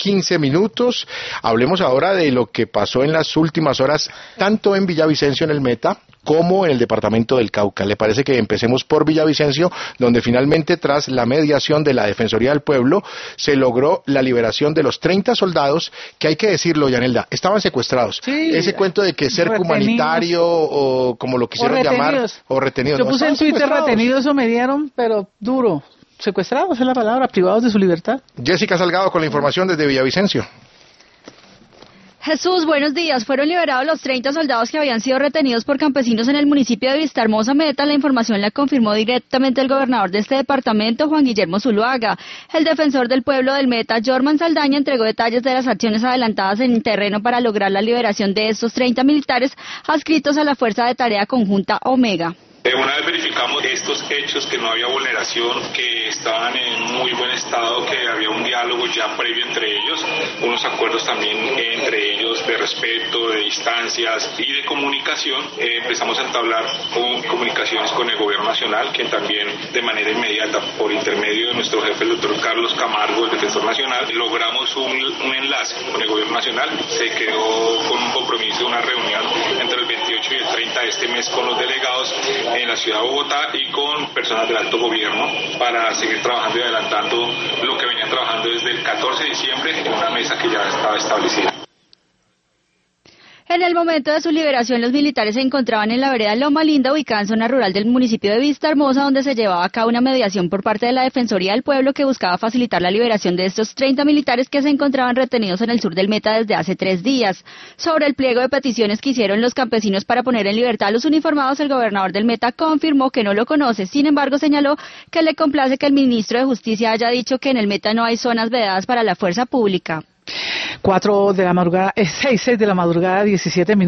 6:15. Hablemos ahora de lo que pasó en las últimas horas, tanto en Villavicencio, en el Meta, como en el departamento del Cauca. ¿Le parece que empecemos por Villavicencio, donde finalmente, tras la mediación de la Defensoría del Pueblo, se logró la liberación de los 30 soldados que, hay que decirlo, Yanelda, estaban secuestrados? Sí, ese cuento de que cerco humanitario, o como lo quisieron llamar, o retenidos. Yo puse en Twitter retenidos, eso me dieron, pero duro. Secuestrados es la palabra, privados de su libertad. Jessica Salgado con la información desde Villavicencio. Jesús, buenos días. Fueron liberados los 30 soldados que habían sido retenidos por campesinos en el municipio de Vistahermosa, Meta. La información la confirmó directamente el gobernador de este departamento, Juan Guillermo Zuluaga. El defensor del pueblo del Meta, Jorman Saldaña, entregó detalles de las acciones adelantadas en terreno para lograr la liberación de estos 30 militares adscritos a la Fuerza de Tarea Conjunta Omega. Una vez verificamos estos hechos, que no había vulneración, que estaban en muy buen estado, que había un diálogo ya previo entre ellos, unos acuerdos también entre ellos de respeto, de distancias y de comunicación. Empezamos a entablar comunicaciones con el gobierno nacional, que también de manera inmediata, por intermedio de nuestro jefe, el doctor Carlos Camargo, el defensor nacional, logramos un enlace con el gobierno nacional. Se quedó con un compromiso de una reunión entre el 28 y el 30 de este mes con los delegados en la ciudad de Bogotá y con personas del alto gobierno para seguir trabajando y adelantando lo que venían trabajando desde el 14 de diciembre en una mesa que ya estaba establecida. En el momento de su liberación, los militares se encontraban en la vereda Loma Linda, ubicada en zona rural del municipio de Vistahermosa, donde se llevaba a cabo una mediación por parte de la Defensoría del Pueblo que buscaba facilitar la liberación de estos 30 militares que se encontraban retenidos en el sur del Meta desde hace 3 días. Sobre el pliego de peticiones que hicieron los campesinos para poner en libertad a los uniformados, el gobernador del Meta confirmó que no lo conoce. Sin embargo, señaló que le complace que el ministro de Justicia haya dicho que en el Meta no hay zonas vedadas para la fuerza pública. 6 de la madrugada, 17 minutos.